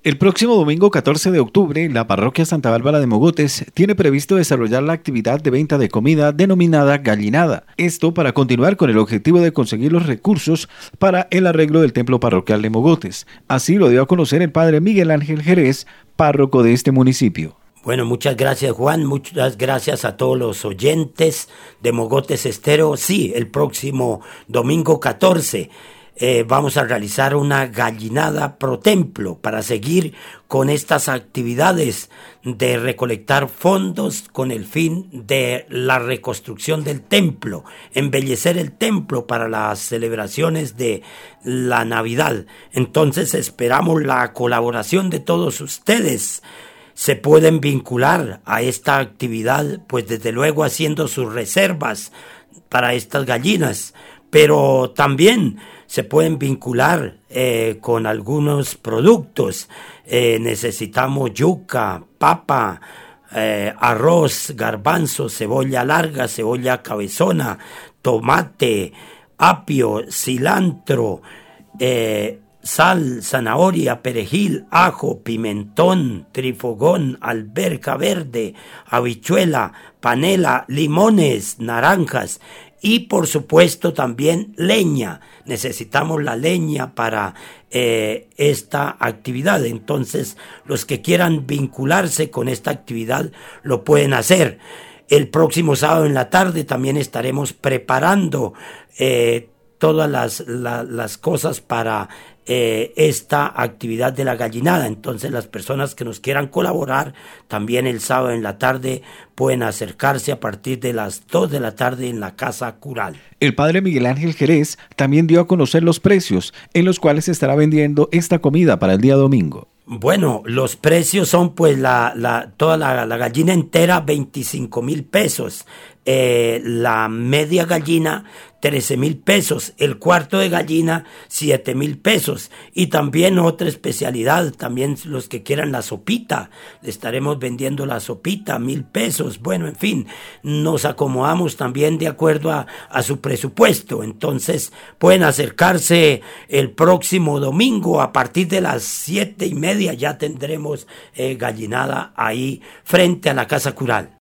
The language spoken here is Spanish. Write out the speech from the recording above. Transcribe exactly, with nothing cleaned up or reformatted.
El próximo domingo catorce de octubre, la parroquia Santa Bárbara de Mogotes tiene previsto desarrollar la actividad de venta de comida denominada gallinada. Esto para continuar con el objetivo de conseguir los recursos para el arreglo del templo parroquial de Mogotes. Así lo dio a conocer el padre Miguel Ángel Jerez, párroco de este municipio. Bueno, muchas gracias, Juan, muchas gracias a todos los oyentes de Mogotes Estéreo. Sí, el próximo domingo catorce eh, vamos a realizar una gallinada pro templo para seguir con estas actividades de recolectar fondos con el fin de la reconstrucción del templo, embellecer el templo para las celebraciones de la Navidad. Entonces esperamos la colaboración de todos ustedes. Se pueden vincular a esta actividad, pues desde luego haciendo sus reservas para estas gallinas, pero también se pueden vincular eh, con algunos productos. Eh, necesitamos yuca, papa, eh, arroz, garbanzo, cebolla larga, cebolla cabezona, tomate, apio, cilantro, eh, sal, zanahoria, perejil, ajo, pimentón, trifogón, alberja verde, habichuela, panela, limones, naranjas y por supuesto también leña. Necesitamos la leña para eh, esta actividad. Entonces los que quieran vincularse con esta actividad lo pueden hacer. El próximo sábado en la tarde también estaremos preparando eh, todas las, la, las cosas para eh, esta actividad de la gallinada. Entonces las personas que nos quieran colaborar también el sábado en la tarde pueden acercarse a partir de las dos de la tarde en la Casa Cural. El padre Miguel Ángel Jerez también dio a conocer los precios en los cuales se estará vendiendo esta comida para el día domingo. Bueno, los precios son pues la, la toda la, la gallina entera veinticinco mil pesos, eh, la media gallina trece mil pesos, el cuarto de gallina siete mil pesos y también otra especialidad, también los que quieran la sopita, le estaremos vendiendo la sopita mil pesos. Bueno, en fin, nos acomodamos también de acuerdo a, a su presupuesto. Entonces pueden acercarse el próximo domingo a partir de las siete y media, ya tendremos eh, gallinada ahí frente a la Casa Cural.